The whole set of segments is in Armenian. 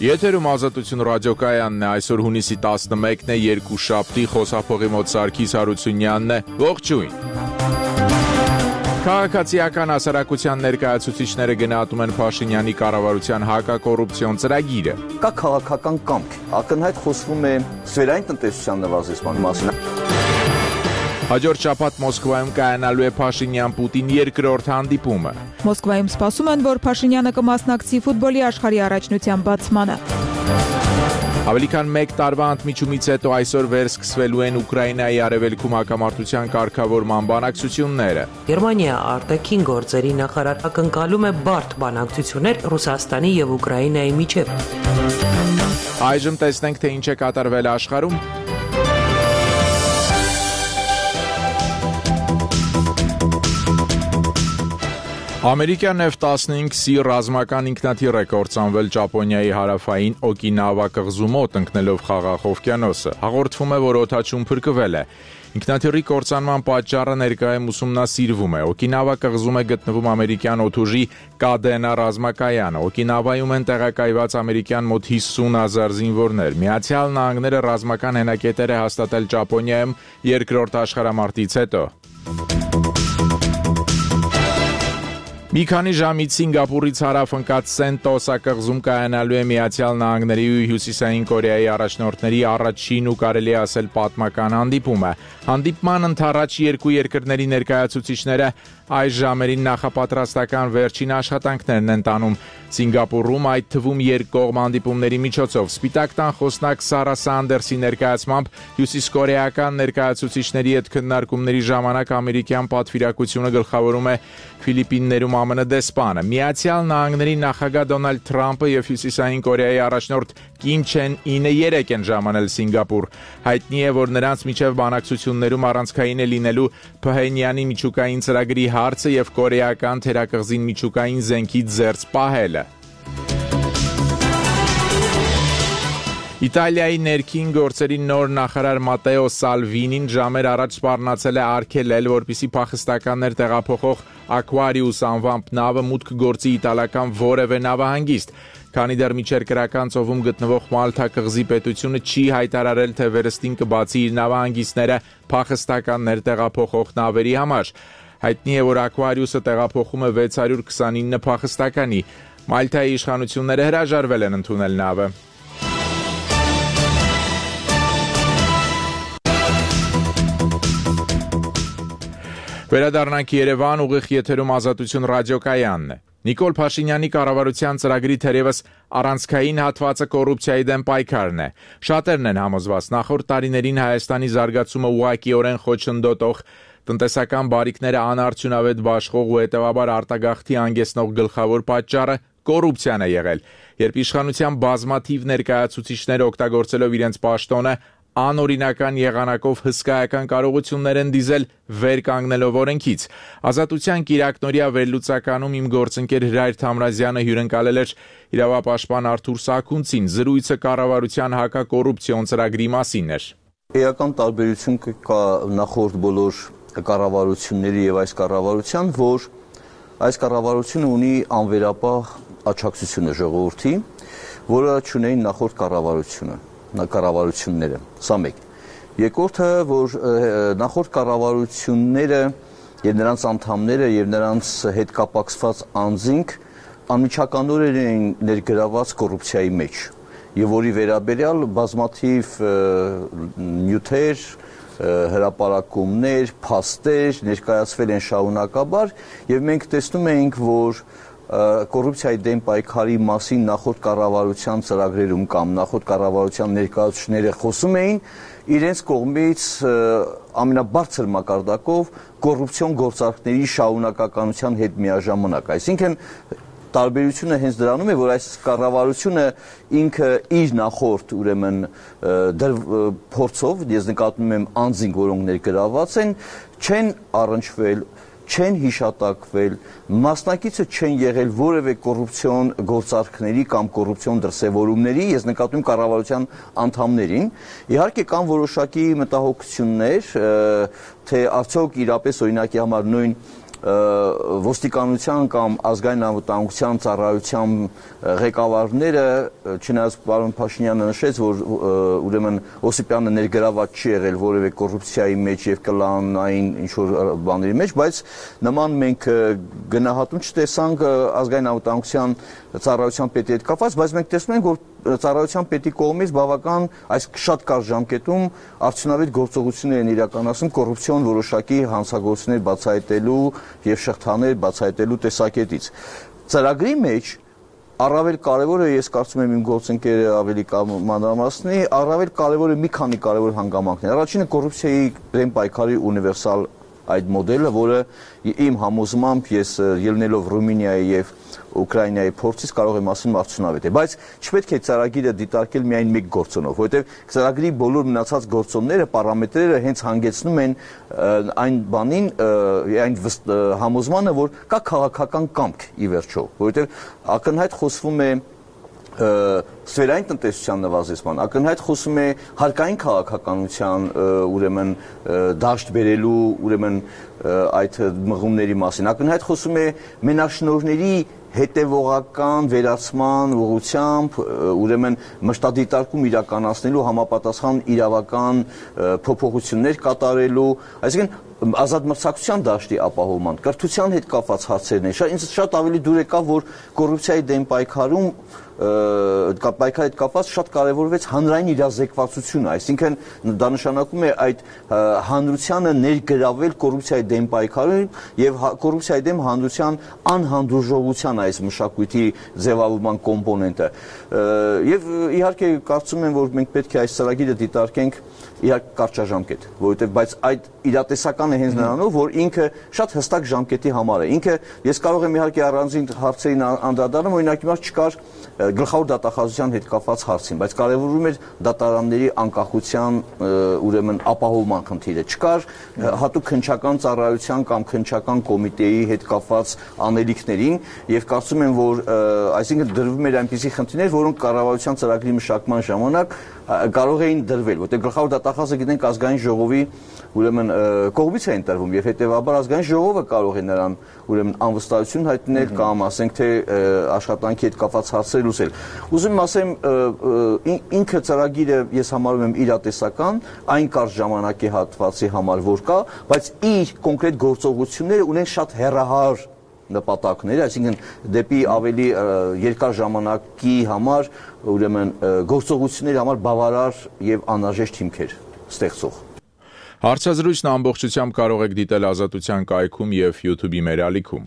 Եթերում Ազատություն ռադիոկայանն է, այսօր հունիսի 11-ն է, երկուշաբթի, խոսափողի մոտ Սարգիս Հարությունյանն է, ողջույն։ Քաղաքացիական հասարակության ներկայացուցիչները գնահատում են Փաշինյանի կառավարության հակակոռուպցիոն ծրագիրը։ Կա քաղաքական կամք, ակնհայտ խոսվում է սֆերային տնտեսության նվազեցման մասին։ Հաջորդ շաբաթ Մոսկվայում կայանալու է Փաշինյան-Պուտին երկրորդ հանդիպումը։ Մոսկվայում սպասում են, որ Փաշինյանը կմասնակցի ֆուտբոլի աշխարհի առաջնության բացմանը։ Ավելի քան 1 տարվա ընդմիջումից հետո այսօր վերսկսվելու են Ուկրաինայի արևելքում հակամարտության կարգավորման բանակցությունները։ Գերմանիա արտաքին գործերի նախարար ակնկալում է բարդ բանակցություններ Ռուսաստանի եւ Ուկրաինայի միջև։ Այժմ տեսնենք, թե ինչ է կատարվել աշխարհում։ Ամերիկյան F-15C ռազմական ինքնաթիռ է կործանվել Ճապոնիայի հարավային Օկինավա կղզու մոտ ընկնելով Խաղաղ օվկիանոսը։ Հաղորդվում է, որ օդաչուն փրկվել է։ Ինքնաթիռի կործանման պատճառը ներկայում ուսումնասիրվում է։ Օկինավա կղզում է գտնվում ամերիկյան օդուժի Կադենա ռազմակայանը։ Օկինավայում են տեղակայված ամերիկյան մոտ 50,000 զինվորներ։ Միացյալ Նահանգները ռազմական հենակետեր է հաստատել Ճապոնիայում երկրորդ աշխարհամարտից հետո։ Մի քանի ժամից Սինգապուրից հարավ ընկած Սենտոսա կղզում կայանալու է Միացյալ Նահանգների ու Հյուսիսային Կորեայի առաջնորդների առաջին ու կարելի ասել պատմական հանդիպումը։ Հանդիպման ընդառաջ երկու երկրների ներկայացուցիչները այս ժամերին նախապատրաստական վերջին աշխատանքներն են տանում Սինգապուրում, այդ թվում երկկողմ հանդիպումների միջոցով։ Սպիտակ տան խոսնակ Սարա Սանդերսի ներկայացմամբ հյուսիսկորեական ներկայացուցիչների հետ քննարկումների ժամանակ ամերիկյան պատվիրակությունը գլխավորում է Ֆիլիպիններում ԱՄՆ դեսպանը։ Միացյալ Նահանգների նախագահ Դոնալդ Թրամփը եւ Հյուսիսային Կորեայի առաջնորդ Կիմ Չեն Ինը երեկ են ժամանել Սինգապուր։ Հայտնի է, որ նրանց միջև բանակցություններում առանցքային է լինելու Փհենյանի միջուկային ծրագրի հարցը եւ կորեական թերակղզին միջուկային զենքից զերծ պահելը։ Իտալիայի ներքին գործերի նոր նախարար Մատեո Սալվինին ժամեր առաջ սպառնացել է արգելել, որպեսզի փախստականներ տեղափոխող Aquarius անվամբ նավը մուտք գործի իտալական որևէ նավահանգիստ։ Քանի դեռ միջերկրական ծովում գտնվող Մալթա կղզի պետությունը չի հայտարարել, թե վերստին կբացի իր նավահանգիստները փախստականներ տեղափոխող նավերի համար։ Հայտնի է, որ Aquarius-ը տեղափոխում է 629 փախստականի։ Մալթայի իշխանությունները հրաժարվել են ընդունել նավը։ Վերադառնանք Երևան, ուղիղ եթերում Ազատություն ռադիոկայանն է։ Նիկոլ Փաշինյանի կառավարության ծրագրի թերևս առանցքային հատվածը կոռուպցիայի դեմ պայքարն է։ Շատերն են համոզված, նախորդ տարիներին Հայաստանի զարգացումը ուղղակիորեն խոչընդոտող, տնտեսական բարիքները անարդյունավետ բաշխող ու հետևաբար արտագաղթի հանգեցնող գլխավոր պատճառը կոռուպցիան է եղել։ Երբ իշխանության բազմաթիվ ներկայացուցիչներ օգտագործելով իրենց պաշտոնը անօրինական եղանակով հսկայական կարողություններ են դիզել վեր կանգնելով օրենքից։ Ազատության կիրակնօրյա վերլուծականում իմ գործընկեր Հրայր Թամրազյանը հյուրընկալել էր իրավապաշտպան Արթուր Սաքունցին։ Զրույցը կառավարության հակակոռուպցիոն ծրագրի մասին էր։ Էական տարբերություն կա նախորդ բոլոր կառավարությունների եւ այս կառավարության, որ այս կառավարությունը ունի անվերապահ աջակցությունը ժողովրդի, որը չունեին նախորդ կառավարությունները, սա մեկ։ Երկրորդը, որ նախորդ կառավարությունները եւ նրանց անդամները եւ նրանց հետ կապակցված անձինք անմիջականորեն էին ներգրաված կոռուպցիայի մեջ, եւ որի վերաբերյալ բազմաթիվ նյութեր, հրապարակումներ, փաստեր ներկայացվել են շարունակաբար եւ մենք տեսնում ենք, որ կոռուպցիայի դեմ պայքարի մասին նախորդ կառավարության ծրագրերում կամ նախորդ կառավարության ներկայացուցիչները խոսում էին իրենց կողմից ամենաբարձր մակարդակով կոռուպցիոն գործարքների շարունակականության հետ միաժամանակ, այսինքն տարբերությունը հենց դրանում է, որ այս կառավարությունը ինքը իր նախորդ ուրեմն փորձով, ես նկատում եմ անձինք, որոնք ներգրաված են, չեն առնչվել, չեն հիշատակվել, մասնակիցը չեն եղել որևէ կոռուպցիոն գործարքների կամ կոռուպցիոն դրսևորումների, ես նկատում եմ կառավարության անդամներին, իհարկե կան որոշակի մտահոգություններ, թե արդյոք իրապես օրինակի համար նույն ոստիկանության կամ ազգային անվտանգության ծառայության ղեկավարները, չնայած պարոն Փաշինյանը նշեց, որ ուրեմն Օսիպյանը ներգրաված չի եղել որևէ կոռուպցիայի մեջ եւ կլանային ինչ-որ բաների մեջ, բայց նման մենք գնահատում չտեսանք ազգային անվտանգության ծառայության պետի հետ կապված, բայց մենք տեսնում ենք, որ ծառայության պետի կողմից բավական այս շատ կարճ ժամկետում արդյունավետ գործողություններ են իրականացում կոռուպցիոն որոշակի հանցագործություններ բացահայտելու եւ շղթաներ բացահայտելու տեսակետից։ Ծրագրի մեջ առավել կարևորը, ես կարծում եմ իմ գործընկերը ավելի մանրամասնի, առավել կարևորը մի քանի կարևոր հանգամանքներ։ Առաջինը կոռուպցիայի դեմ պայքարի ունիվերսալ այդ մոդելը, որը իմ համոզմամբ ես ելնելով Ռումինիայի եւ Ուկրաինայի փորձից կարող եմ ասել արդյունավետ է, բայց չպետք է ծրագիրը դիտարկել միայն մեկ գործոնով, որովհետեւ ծրագրի բոլոր մնացած գործոնները, պարամետրերը հենց հանգեցնում են այն բանին, այն համոզմանը, որ կա քաղաքական կամք ի վերջո, որովհետեւ ակնհայտ խոսվում է սֆերային տնտեսության նվազեցման, ակնհայտ խոսում է հարկային քաղաքականության ուրեմն դաշտ բերելու ուրեմն այդ մղումների մասին, ակնհայտ խոսում է մենաշնորհների հետևողական վերացման ուղղությամբ ուրեմն մշտադիտարկում իրականացնելու համապատասխան իրավական փոփոխություններ կատարելու, այսինքն ազատ մրցակցության դաշտի ապահովման, կրթության հետ կապված հարցերն են։ Ինձ շատ ավելի դուր եկավ, որ կոռուպցիայի դեմ պայքարում պայքարի հետ կապված շատ կարևորվեց հանրային իրազեկվածությունը, այսինքն դա նշանակում է այդ հանրությանը ներգրավել կոռուպցիայի դեմ պայքարում եւ կոռուպցիայի դեմ հանրության անհանդուրժողության այս մշակույթի ձևավորման կոմպոնենտը։ Եվ իհարկե կարծում եմ, որ մենք պետք է այս ծրագիրը դիտարկենք իհարկե կարճաժամկետ, որովհետեւ բայց այդ իրատեսականը հենց նրանով, որ ինքը շատ հստակ ժամկետի համար է։ Ինքը ես կարող եմ իհարկե առանձին հարցերին անդրադառնալ, օրինակ հիմա չկար գլխավոր դատախազության հետ կապված հարցին, բայց կարևորում էր դատարանների անկախության ուրեմն ապահովման խնդիրը, չկար հատուկ քննչական ծառայության կամ քննչական կոմիտեի հետ կապված անելիքներին եւ կարծում եմ, որ այսինքն դրվում էր այնպիսի խնդիրներ, որոնք կառավարության ծրագրի մշակման ժամանակ կարող էին դրվել, որտեղ գլխավոր դատախազը գիտենք ազգային ժողովի ուրեմն կողմից է ընտրվում եւ հետեւաբար ազգային ժողովը կարող է նրան ուրեմն անվստահություն հայտնել կամ ասենք թե աշխատանքի հետ կապված հարցեր լուծել։ Ուզում եմ ասեմ, ինքը ծրագիրը ես համարում եմ իրատեսական, այն կարճ ժամանակի հատվածի համար որ կա, բայց իր կոնկրետ գործողությունները ունեն շատ հեռահար նպատակներ, այսինքն դեպի ավելի երկար ժամանակի համար ուրեմն գործողությունների համար բավարար եւ անհրաժեշտ հիմքեր ստեղծող։ Հարցազրույցն ամբողջությամբ կարող եք դիտել Ազատության կայքում եւ YouTube-ի մեր ալիքում։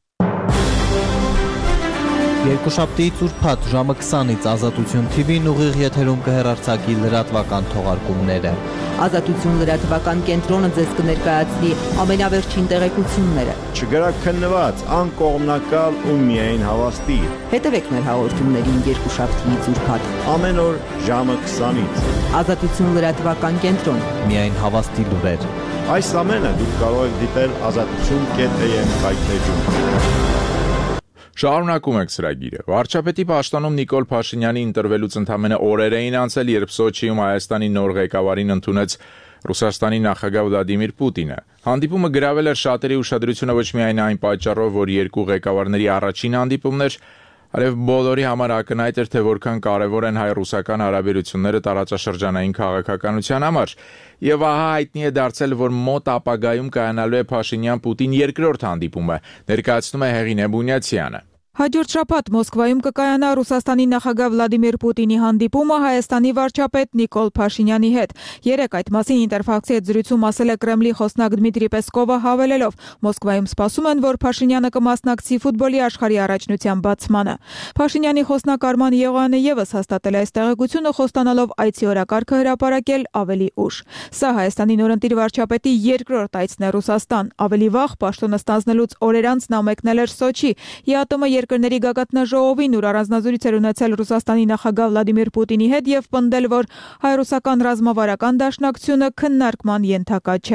Երկուշաբթիից ուրբաթ ժամը 20-ից Ազատություն TV-ն ուղիղ եթերում կհեռարձակի լրատվական թողարկումները։ Ազատություն լրատվական կենտրոնը ձեզ կներկայացնի ամենավերջին տեղեկությունները։ Չգրակ քննված, անկողմնակալ ու միայն հավաստի։ Հետևեք մեր հաղորդումներին երկուշաբթիից ուրբաթ Ամեն օր ժամը 20-ից։ Ազատություն լրատվական կենտրոն։ Միայն հավաստի լուրեր։ Այս ամենը դուք կարող եք դիտել azatutun.am կայքեջում։ Շարունակում ենք ծրագիրը։ Վարչապետի պաշտոնում Նիկոլ Փաշինյանի ընտրվելուց ընդամենը օրեր էին անցել, երբ Սոչիում Հայաստանի նոր ղեկավարին ընդունեց Ռուսաստանի նախագահ Վլադիմիր Պուտինը։ Հանդիպումը գրավել էր շատերի ուշադրությունը ոչ միայն այն պատճառով, որ երկու ղեկավարների առաջին հանդիպումն էր, այլև բոլորի համար ակնհայտ էր, թե որքան կարևոր են հայ-ռուսական հարաբերությունները տարածաշրջանային քաղաքականության համար։ Եվ ահա հայտնի է դարձել, որ մոտ ապագայում կայանալու է Փաշինյան-Պուտին երկրորդ հանդիպումը, ներկայացնում է Հեղինե Բունյացյանը։ Հաջորդ շաբաթ Մոսկվայում կկայանա Ռուսաստանի նախագահ Վլադիմիր Պուտինի հանդիպումը Հայաստանի վարչապետ Նիկոլ Փաշինյանի հետ։ Երեկ այդ մասին Ինտերֆաքսի հետ զրույցում ասել է Կրեմլի խոսնակ Դմիտրի Պեսկովը, հավելելով. Մոսկվայում սպասում են, որ Փաշինյանը կմասնակցի ֆուտբոլի աշխարհի առաջնության բացմանը։ Փաշինյանի խոսնակ Արման Եղոյանը եւս հաստատել է այս տեղեկությունը, խոստանալով այցի օրակարգը հրապարակել ավելի ուշ։ Սա Հայաստանի նորընտիր վարչապետի երկրորդ այցն է Ռուսաստան։ Ավելի վաղ պաշտոնը ստանձնելուց օրեր անց նա մեկնել էր Սոչի։ ԵԱՏՄ երկրների գագաթնաժողովին, ուր առանձնազրույց էր ունեցել Ռուսաստանի նախագահ Վլադիմիր Պուտինի հետ եւ պնդել, որ հայ-ռուսական ռազմավարական դաշնակցությունը քննարկման ենթակա չէ։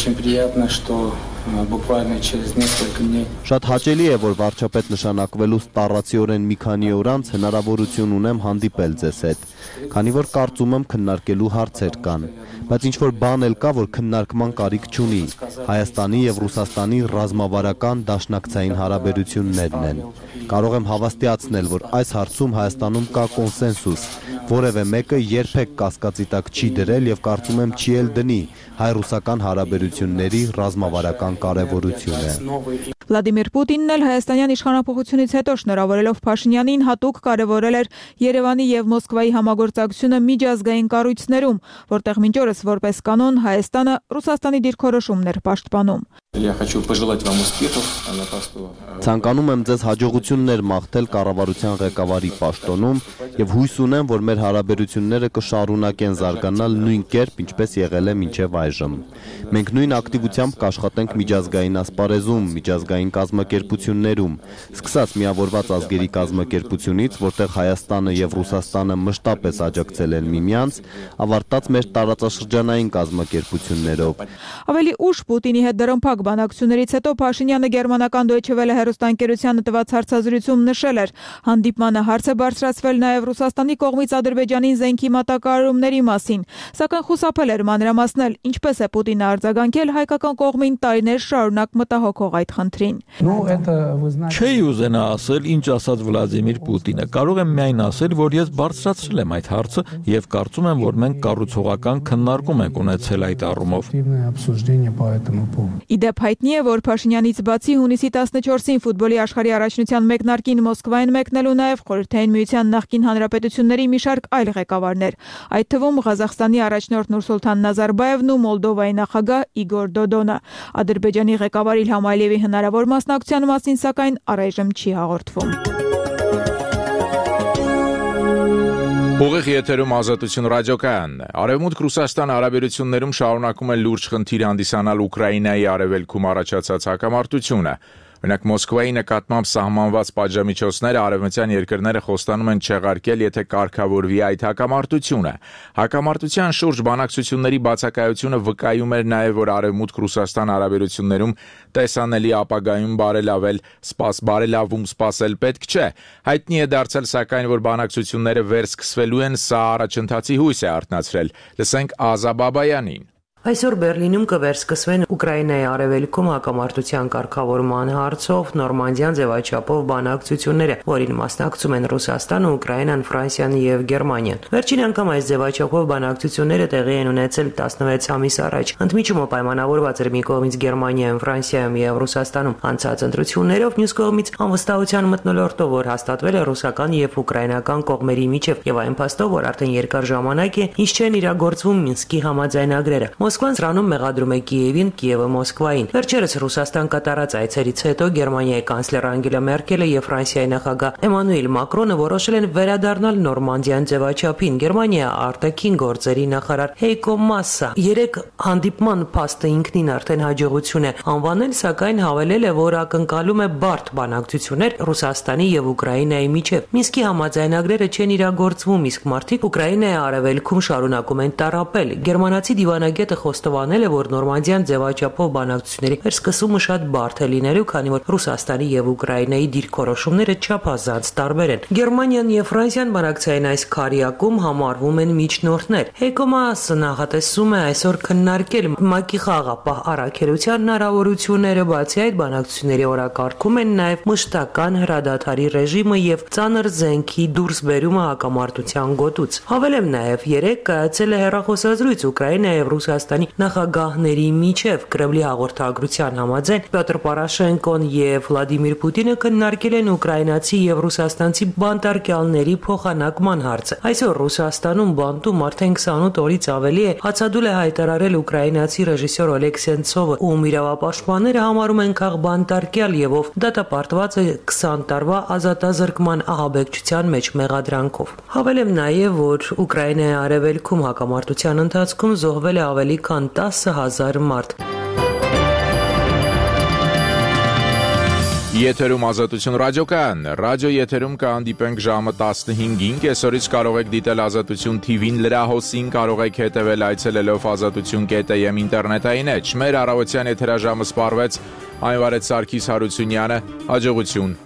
Շատ հաճելի է, որ վարչապետ նշանակվելուց տառացիորեն մի քանի օր անց հնարավորություն ունեմ հանդիպել ձեզ հետ, քանի որ կարծում եմ քննարկելու հարցեր կան։ բայց ինչ-որ բան էլ կա, որ քննարկման կարիք չունի։ Հայաստանի եւ Ռուսաստանի ռազմավարական դաշնակցային հարաբերություններն են։ Կարող եմ հավաստիացնել, որ այս հարցում Հայաստանում կա կոնսենսուս, որևէ մեկը երբեք կասկածի տակ չի դրել եւ կարծում եմ չի էլ դնի հայ-ռուսական հարաբերությունների ռազմավարական կարեւորությունը։ Վլադիմիր Պուտինն էլ հայաստանյան իշխանապողությունից հետո շնորհավորելով Փաշինյանին հատուկ կարևորել էր Երևանի եւ Մոսկվայի համագործակցությունը միջազգային կառույցներում, որտեղ մինչ օրս որպես կանոն Հայաստանը Ռուսաստանի դիրքորոշումն էր պաշտպանում։ Ցանկանում եմ ձեզ հաջողություններ մաղթել կառավարության ղեկավարի պաշտոնում եւ հույս ունեմ, որ մեր հարաբերությունները կշարունակեն զարգանալ նույն կերպ, ինչպես եղել է մինչեւ այժմ։ Մենք նույն ակտիվությամբ կաշխատենք միջազգային ասպարեզում, միջազգային կազմակերպություններում, սկսած Միավորված ազգերի կազմակերպությունից, որտեղ Հայաստանը եւ Ռուսաստանը մշտապես աջակցել են միմյանց, ավարտած մեր տարածաշրջանային կազմակերպություններով։ Ավելի ուշ Պուտինի հետ դրամփակ բանակցություններից հետո Փաշինյանը գերմանական Deutsche Welle հեռուստաընկերությանը տված հարցազրույցում նշել էր. հանդիպմանը հարց է բարձրացվել նաև Ռուսաստանի կողմից Ադրբեջանին զենքի մատակարարումների մասին, սակայն խուսափել էր մանրամասնել, ինչպես է Պուտինը արձագանքել հայկական կողմին տարիներ շարունակ մտահոգող այդ խնդրին։ Չէի ուզենա ասել, ինչ ասաց Վլադիմիր Պուտինը։ Կարող եմ միայն ասել, որ ես բարձրացրել եմ այդ հարցը եւ կարծում եմ, որ մենք կառուցողական քննարկում ենք ունեցել այդ առումով։ Իդեպ հայտնի է, որ Փաշինյանից բացի հունիսի 14-ին ֆուտբոլի աշխարհի առաջնության մեկնարկին Մոսկվային մեկնելու նաև Խորհրդային Միության նախկին հանրապետությունների մի շարք այլ ղեկավարներ, այդ թվում Ղազախստանի առաջնորդ Նուրսուլթան Նազարբաևն ու Մոլդովայի նախագահ Իգոր Դոդոնը։ Ադրբեջանի ղեկավար Իլհամ Ալիևի հնարավոր մասնակցության մասին սակայն առայժմ չի հաղորդվում։ Ուղիղ եթերում Ազատություն ռադիոկայանն է։ Արևմուտք Ռուսաստան հարաբերություններում շարունակում է լուրջ խնդիր հանդիսանալ Ուկրաինայի արևելքում առաջացած հակամարտությունը։ Օրինակ Մոսկվայի նկատմամբ սահմանված պատժամիջոցները արևմտյան երկրները խոստանում են չեղարկել, եթե կարգավորվի այդ հակամարտությունը։ Հակամարտության շուրջ բանակցությունների բացակայությունը վկայում էր նաև, որ Արևմուտք-Ռուսաստան հարաբերություններում տեսանելի ապագայում բարելավում սպասել պետք չէ։ Հայտնի է դարձել սակայն, որ բանակցությունները վերսկսվելու են, սա առաջընթացի հույս է արթնացրել։ Լսենք Ազա Բաբայանին։ Այսօր Բերլինում կվերսկսվեն Ուկրաինայի արևելքում հակամարտության կարգավորման հարցով Նորմանդիան ձևաչափով բանակցությունները, որին մասնակցում են Ռուսաստանը, Ուկրաինան, Ֆրանսիան եւ Գերմանիան։ Վերջին անգամ այս ձևաչափով բանակցությունները տեղի են ունեցել 16 ամիս առաջ։ Ընդմիջումը պայմանավորված էր մի կողմից Գերմանիայում, Ֆրանսիայում եւ Ռուսաստանում անցած ընտրություններով, մյուս կողմից անվստահության մթնոլորտով, որ հաստատվել է ռուսական եւ ուկրաինական կողմերի միջև, եւ այն փաստով, որ արդեն երկար ժամանակ է, ինչ չեն իրագործվում Մինսկի համաձայնագրերը։ Մոսկվան սրանում մեղադրում է Կիևին, Կիևը Մոսկվային։ Վերջերս Ռուսաստան կատարած այցերից հետո Գերմանիայի կանցլեր Անգելա Մերկելը եւ Ֆրանսիայի նախագահ Էմանուել Մակրոնը որոշել են վերադառնալ Նորմանդիան ձևաչափին։ Գերմանիայի արտաքին գործերի նախարար Հեյկո Մասսը երեք հանդիպման փաստը ինքնին արդեն հաջողություն է անվանել, սակայն հավելել է, որ ակնկալում է բարդ բանակցություններ Ռուսաստանի եւ Ուկրաինայի միջև։ Մինսկի համաձայնագրերը չեն իրագործվում, իսկ մարդիկ Ուկրաինայի արևելքում շարունակում են տառապել։ Գերմանացի դիվանագետը խոստովանել է, որ Նորմանդիան ձևաչափով բանակցությունների վերսկսումը շատ բարդ է լինելու, քանի որ Ռուսաստանի եւ Ուկրաինայի դիրքորոշումները չափազանց տարբեր են։ Գերմանիան եւ Ֆրանսիան բանակցային այս քարյակում համարվում են միջնորդներ։ Հեյկո Մասսը նախատեսում է այսօր քննարկել ՄԱԿ-ի խաղապահ առաքելության հնարավորությունները, բացի այդ բանակցությունների օրակարգում են նաեւ մշտական հրադադարի ռեժիմը եւ ծանր զենքի դուրսբերումը հակամարտության գոտուց։ Հավելեմ նաեւ երեք կայացել է հեռախոսազրույց Ուկրաինայի եւ Ռուսաստանի նախագահների միջև Կրեմլի հաղորդագրության համաձայն Պյոտր Պորոշենկոն եւ Վլադիմիր Պուտինը քննարկել են ուկրաինացի եւ ռուսաստանցի բանտարկյալների փոխանակման հարցը։ Այսօր Ռուսաստանում բանտում արդեն 28 օրից ավելի է հացադուլ է հայտարարել ուկրաինացի ռեժիսոր Օլեգ Սենցովը, ում իրավապաշտպանները համարում են քաղբանտարկյալ եւ ով դատապարտված է 20 տարվա ազատազրկման ահաբեկչության մեջ մեղադրանքով։ Հավելեմ նաեւ, որ Ուկրաինայի արևելքում հակամարտության ընթացքում զոհվել է ավելի քան 10,000 մարդ։ Եթերում Ազատություն ռադիոկայանն է։ Ռադիո եթերում կհանդիպենք ժամը 15-ին, կեսօրից կարող եք դիտել Ազատություն TV-ն լրահոսին, կարող եք հետևել այցելելով azatutun.am ինտերնետային էջ։ Մեր առավոտյան եթերաժամը սպառվեց, այն վարեց Սարգիս Հարությունյանը, հաջողություն։